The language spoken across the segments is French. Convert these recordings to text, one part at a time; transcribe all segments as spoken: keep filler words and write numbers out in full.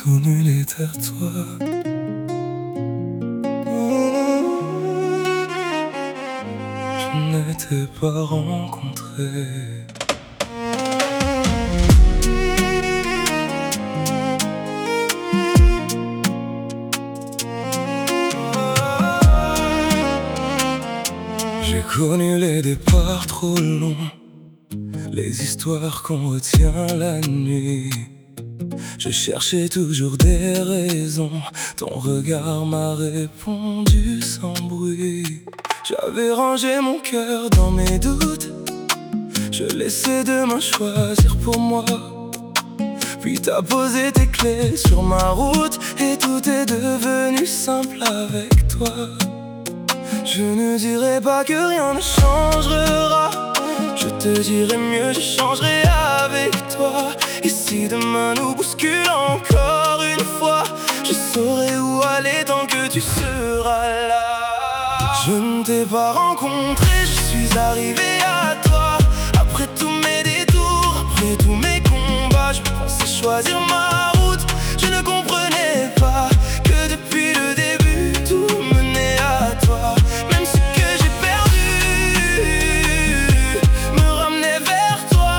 tout nul est à toi. Je ne t'ai pas rencontré. J'ai connu les départs trop longs, les histoires qu'on retient la nuit. Je cherchais toujours des raisons, ton regard m'a répondu sans bruit. J'avais rangé mon cœur dans mes doutes, je laissais demain choisir pour moi. Puis t'as posé tes clés sur ma route et tout est devenu simple avec toi. Je ne dirai pas que rien ne changera, je te dirai mieux, je changerai avec toi. Et si demain nous bouscule encore une fois, je saurai où aller tant que tu seras là. Je ne t'ai pas rencontré, je suis arrivé à toi. Après tous mes détours, après tous mes combats, je pensais choisir ma route. Je ne comprenais pas que depuis le début tout menait à toi. Même ce que j'ai perdu me ramenait vers toi.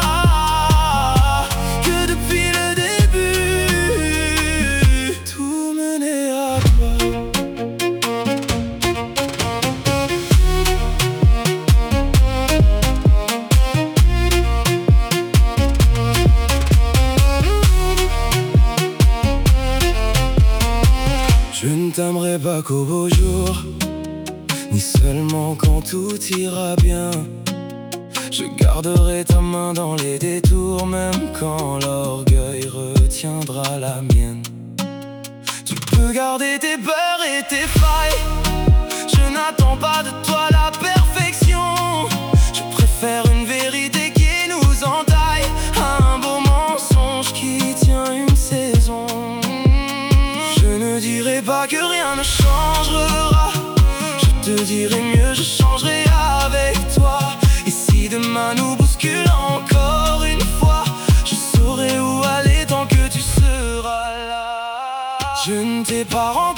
Que depuis le début tout menait à toi. Je ne t'aimerai pas qu'au beau jour, ni seulement quand tout ira bien. Je garderai ta main dans les détours, même quand l'orgueil retiendra la mienne. Tu peux garder tes peurs et tes failles, je n'attends pas de toi la perfection. Je préfère une vérité qui nous entaille à un beau mensonge qui tient une saison. Je ne dirai pas que rien ne changera, je te dirai mieux, je changerai avec toi. Et si demain nous bouscule encore une fois, je saurai où aller tant que tu seras là. Je ne t'ai pas rencontré,